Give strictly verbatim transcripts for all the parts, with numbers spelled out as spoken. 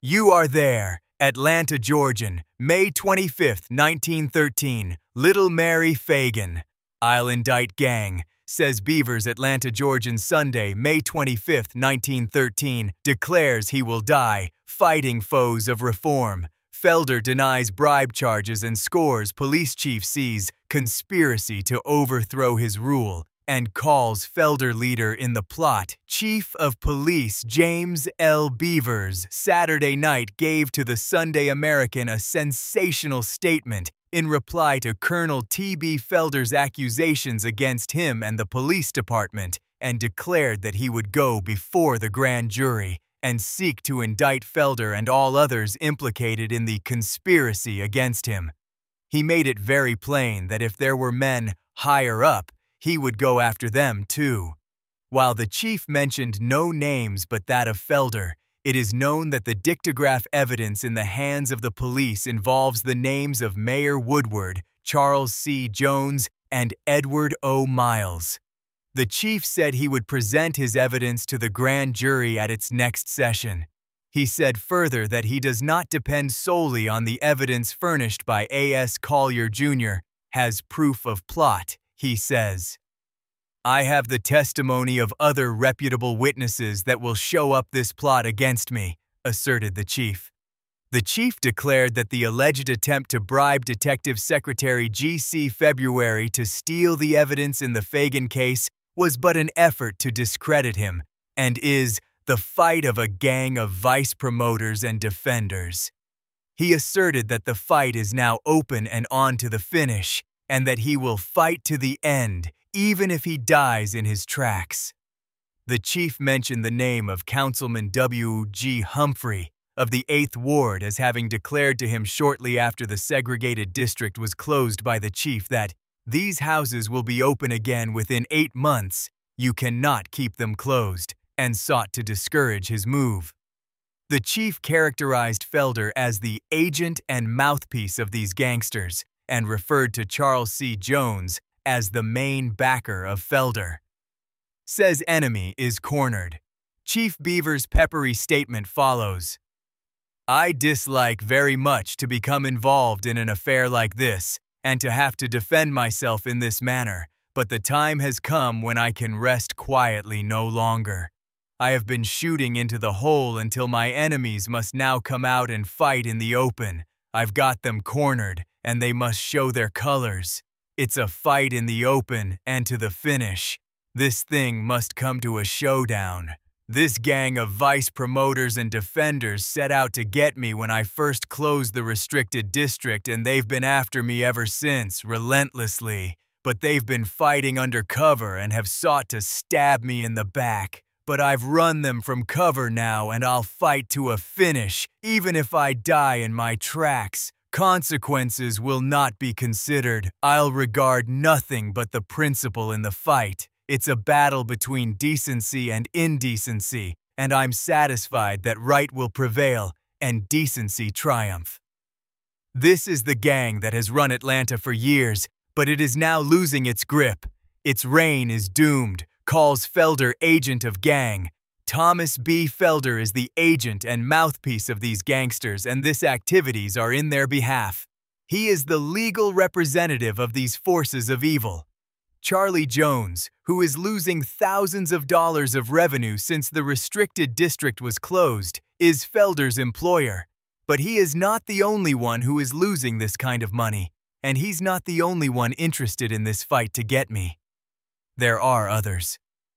You are there, Atlanta, Georgian, May twenty-fifth, nineteen thirteen, Little Mary Fagan. I'll indict gang, says Beavers Atlanta, Georgian, Sunday, May twenty-fifth, nineteen thirteen, declares he will die, fighting foes of reform. Felder denies bribe charges and scores police chief sees conspiracy to overthrow his rule and calls Felder leader in the plot. Chief of Police James L. Beavers Saturday night gave to the Sunday American a sensational statement in reply to Colonel T B Felder's accusations against him and the police department, and declared that he would go before the grand jury and seek to indict Felder and all others implicated in the conspiracy against him. He made it very plain that if there were men higher up, he would go after them too. While the chief mentioned no names but that of Felder, it is known that the dictograph evidence in the hands of the police involves the names of Mayor Woodward, Charles C. Jones, and Edward O. Miles. The chief said he would present his evidence to the grand jury at its next session. He said further that he does not depend solely on the evidence furnished by A S Collier Junior Has proof of plot, he says. I have the testimony of other reputable witnesses that will show up this plot against me, asserted the chief. The chief declared that the alleged attempt to bribe Detective Secretary G C February to steal the evidence in the Fagan case was but an effort to discredit him, and is the fight of a gang of vice promoters and defenders. He asserted that the fight is now open and on to the finish, and that he will fight to the end, even if he dies in his tracks. The chief mentioned the name of Councilman W G Humphrey of the eighth Ward as having declared to him shortly after the segregated district was closed by the chief that these houses will be open again within eight months. You cannot keep them closed, and sought to discourage his move. The chief characterized Felder as the agent and mouthpiece of these gangsters, and referred to Charles C. Jones as the main backer of Felder. Says enemy is cornered. Chief Beavers' peppery statement follows. I dislike very much to become involved in an affair like this, and to have to defend myself in this manner, but the time has come when I can rest quietly no longer. I have been shooting into the hole until my enemies must now come out and fight in the open. I've got them cornered, and they must show their colors. It's a fight in the open and to the finish. This thing must come to a showdown. This gang of vice promoters and defenders set out to get me when I first closed the restricted district, and they've been after me ever since, relentlessly. But they've been fighting under cover and have sought to stab me in the back. But I've run them from cover now, and I'll fight to a finish, even if I die in my tracks. Consequences will not be considered. I'll regard nothing but the principle in the fight. It's a battle between decency and indecency, and I'm satisfied that right will prevail and decency triumph. This is the gang that has run Atlanta for years, but it is now losing its grip. Its reign is doomed, calls Felder agent of gang. Thomas B. Felder is the agent and mouthpiece of these gangsters, and these activities are in their behalf. He is the legal representative of these forces of evil. Charlie Jones, who is losing thousands of dollars of revenue since the restricted district was closed, is Felder's employer. But he is not the only one who is losing this kind of money, and he's not the only one interested in this fight to get me. There are others.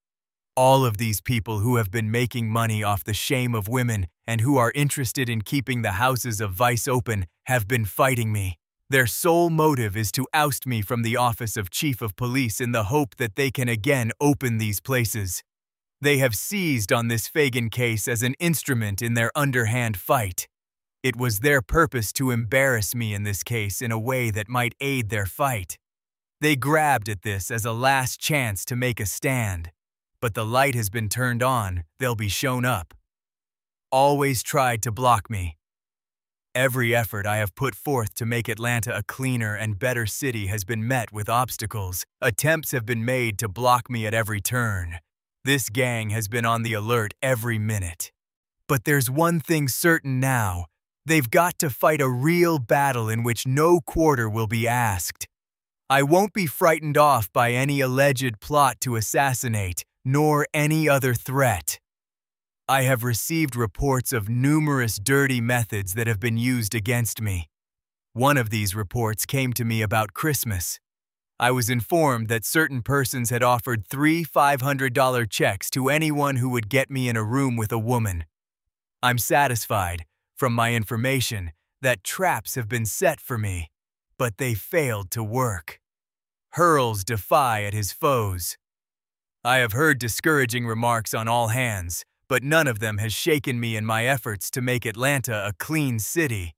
All of these people who have been making money off the shame of women and who are interested in keeping the houses of vice open have been fighting me. Their sole motive is to oust me from the office of Chief of Police in the hope that they can again open these places. They have seized on this Fagan case as an instrument in their underhand fight. It was their purpose to embarrass me in this case in a way that might aid their fight. They grabbed at this as a last chance to make a stand. But the light has been turned on, they'll be shown up. Always tried to block me. Every effort I have put forth to make Atlanta a cleaner and better city has been met with obstacles. Attempts have been made to block me at every turn. This gang has been on the alert every minute. But there's one thing certain now. They've got to fight a real battle in which no quarter will be asked. I won't be frightened off by any alleged plot to assassinate, nor any other threat. I have received reports of numerous dirty methods that have been used against me. One of these reports came to me about Christmas. I was informed that certain persons had offered three five hundred dollar checks to anyone who would get me in a room with a woman. I'm satisfied, from my information, that traps have been set for me, but they failed to work. Hurls defy at his foes. I have heard discouraging remarks on all hands, but none of them has shaken me in my efforts to make Atlanta a clean city.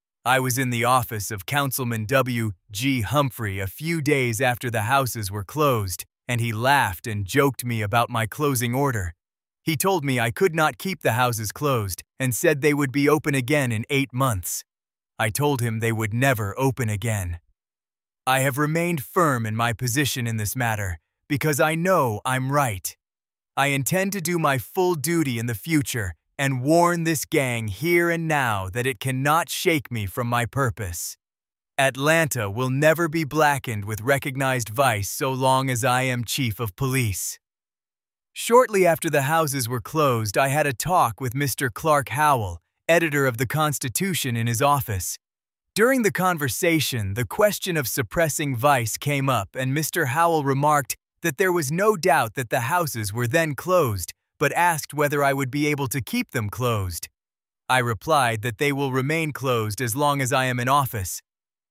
I was in the office of Councilman W G Humphrey a few days after the houses were closed, and he laughed and joked me about my closing order. He told me I could not keep the houses closed and said they would be open again in eight months. I told him they would never open again. I have remained firm in my position in this matter because I know I'm right. I intend to do my full duty in the future and warn this gang here and now that it cannot shake me from my purpose. Atlanta will never be blackened with recognized vice so long as I am chief of police. Shortly after the houses were closed, I had a talk with Mister Clark Howell, editor of the Constitution, in his office. During the conversation, the question of suppressing vice came up, and Mister Howell remarked that there was no doubt that the houses were then closed, but asked whether I would be able to keep them closed. I replied that they will remain closed as long as I am in office.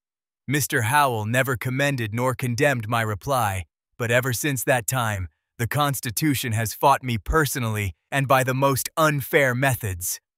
Mister Howell never commended nor condemned my reply, but ever since that time, the Constitution has fought me personally and by the most unfair methods.